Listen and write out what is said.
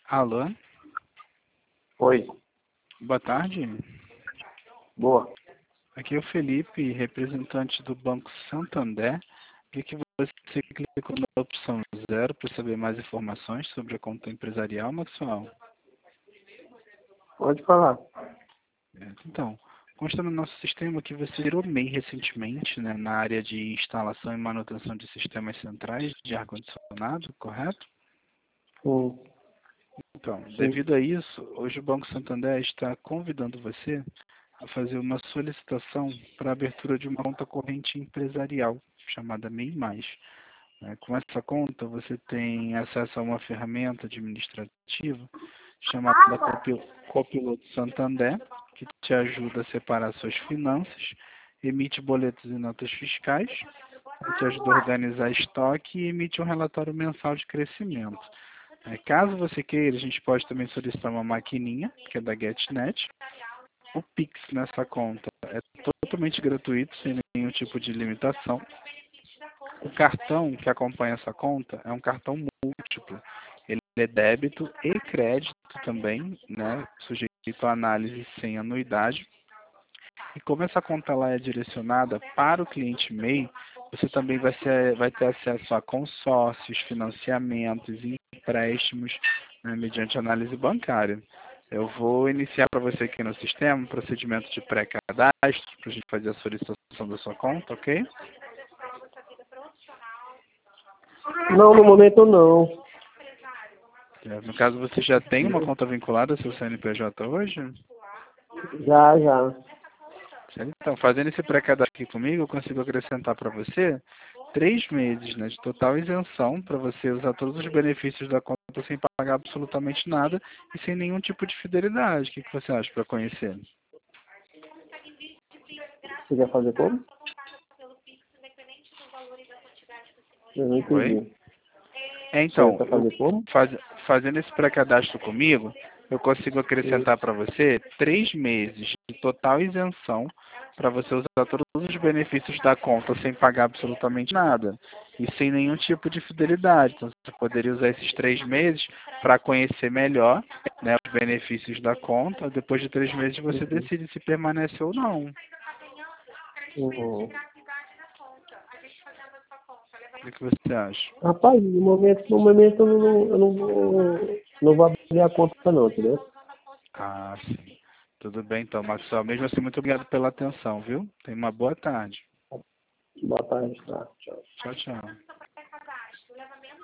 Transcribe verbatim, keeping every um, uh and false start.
Alô, Oi, boa tarde. boa. Aqui é o Felipe, representante do Banco Santander. Vi que você clicou na opção zero para saber mais informações sobre a conta empresarial, Maxwell. Pode falar. É, Então, consta no nosso sistema que você virou M E I recentemente, né, na área de instalação e manutenção de sistemas centrais de ar-condicionado, correto? Sim, Então, sim. devido a isso, hoje o Banco Santander está convidando você a fazer uma solicitação para a abertura de uma conta corrente empresarial, chamada M E I mais. né. Com essa conta, você tem acesso a uma ferramenta administrativa chamada Copi- Copiloto Santander, que te ajuda a separar suas finanças, emite boletos e notas fiscais, te ajuda a organizar estoque e emite um relatório mensal de crescimento. É, caso você queira, a gente pode também solicitar uma maquininha, que é da GetNet. O Pix nessa conta é totalmente gratuito, sem nenhum tipo de limitação. O cartão que acompanha essa conta é um cartão múltiplo. Ele é débito e crédito também, né, sujeito a análise sem anuidade. E como essa conta lá é direcionada para o cliente M E I, você também vai, ser, vai ter acesso a consórcios, financiamentos e empréstimos, né, mediante análise bancária. Eu vou iniciar para você aqui no sistema um procedimento de pré-cadastro para a gente fazer a solicitação da sua conta, ok? Não, no momento não. É, No caso, você já tem uma conta vinculada ao seu C N P J hoje? Já, já. Certo? Então, fazendo esse pré-cadastro aqui comigo, eu consigo acrescentar para você três meses, né, de total isenção para você usar todos os benefícios da conta sem pagar absolutamente nada e sem nenhum tipo de fidelidade. O que, que você acha para conhecer? Você quer fazer como? Eu não Oi? entendi. É, Você então, quer eu fazer como? faz, fazendo esse pré-cadastro comigo, eu consigo Sim. acrescentar para você três meses de total isenção para você usar todos os benefícios da conta sem pagar absolutamente nada e sem nenhum tipo de fidelidade. Então, você poderia usar esses três meses para conhecer melhor, né, os benefícios da conta. Depois de três meses, você Uhum. decide se permanece ou não. Uhum. O que que você acha? Rapaz, no momento, no momento eu não, eu não vou, não vou abrir a conta não, entendeu? Ah, sim. Tudo bem, então, Maxwell. Mesmo assim, muito obrigado pela atenção, viu? Tenha uma boa tarde. Boa tarde, tá? Tchau. Tchau, tchau.